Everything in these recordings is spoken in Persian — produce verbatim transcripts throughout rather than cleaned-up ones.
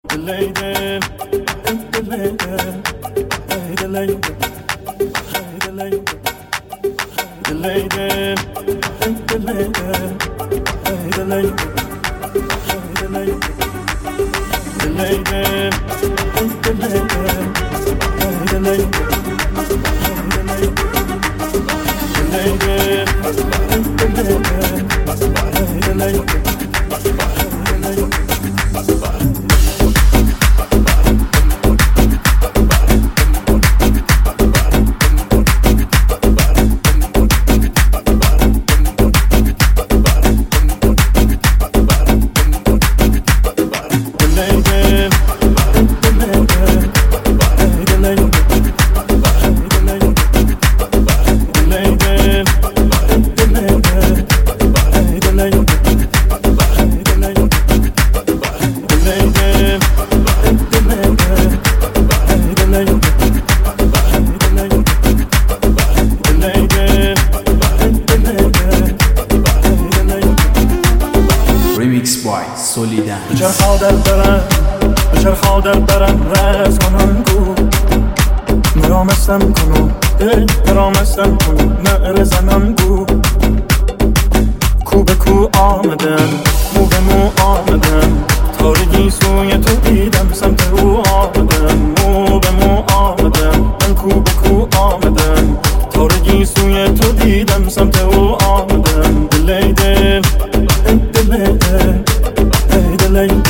بچرخا در برم بچرخا در برم رز کنم گو مرامستم کنم ای مرامستم کنم نعر زنم گو کو به کو آمدم مو به مو آمدم تارگی سوی تو دیدم سمت او آمدم مو به مو آمدم من کو به کو آمدم تارگی سوی تو دیدم سمت او آمدم دلی دل دلی دل ای دلی دل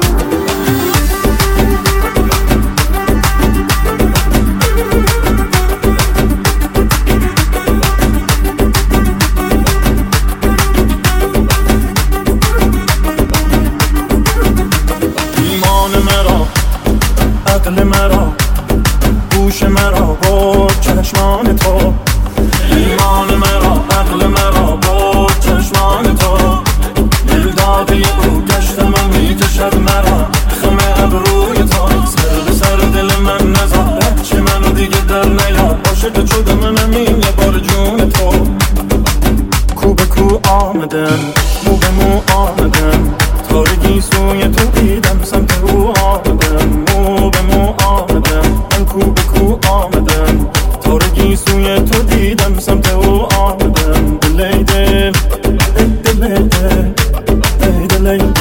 عقل مرا گوش مرا با چشمان تو ایمان مرا عقل مرا با چشمان تو دل داده او گشت من میکشد مرا خم ابروی تو سر به سر دل من نزار چه منو دیگه در نیاد عاشق شده منم این یه بار جون تو کو به کو آمدم مو به مو آمدم تارگی سوی تو دیدم سمت او آمدم مو به مو آمدم من کو به کو آمدم تارگی سوی تو دیدم سمت او آمدم دلی دل دلی دل ای دلی دل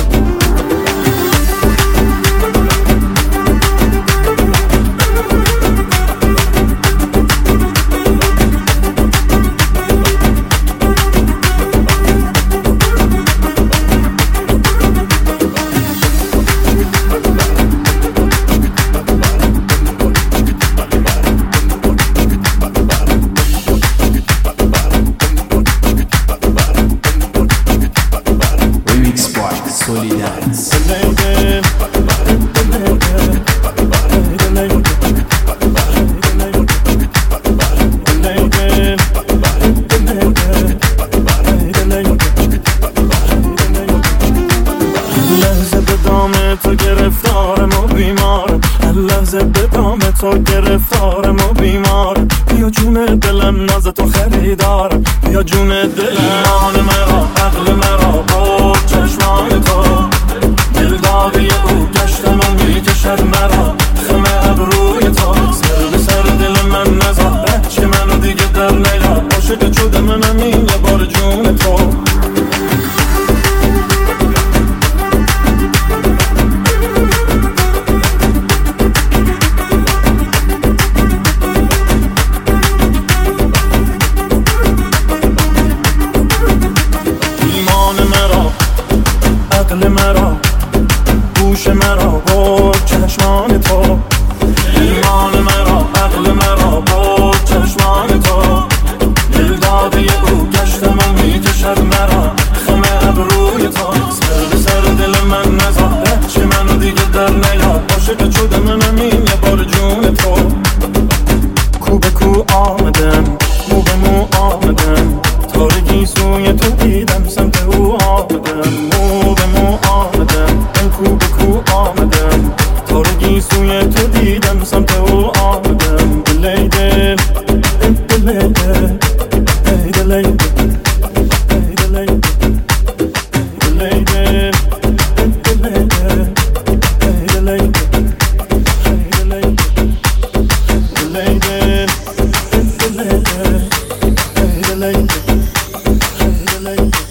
تو گرفتارم و بیمارم هر لحظه به دام تو گرفتارم و بیمارم بیا جون دلم ناز تو خریدارم بیا جون دلم ایمان مرا عقل مرا با چشمان تو دل داده او گشت من میکشد مرا خم ابروی تو سر به سر دل من نزار چه منو دیگه در نیاد عاشق شده منم این یه بار جون تو عقل مرا گوش مرا با چشمان تو ایمان مرا عقل مرا با چشمان تو دل داده او گشت من میکشد مرا خم ابروی تو سر به سر دل من نزار چه منو دیگه در نیاد عاشق شده منم این یه بار جون تو کو به کو آمدم مو به مو آمدم تارگی سوی تو دیدم سمت او آمدم مو به مو آمدم من کو به کو آمدم تارگی سوی تو دیدم سمت او آمدم دلی دل دلی دل ای دلی دل ای دلی دل دلی دل دلی دل ای دلی دل لیلی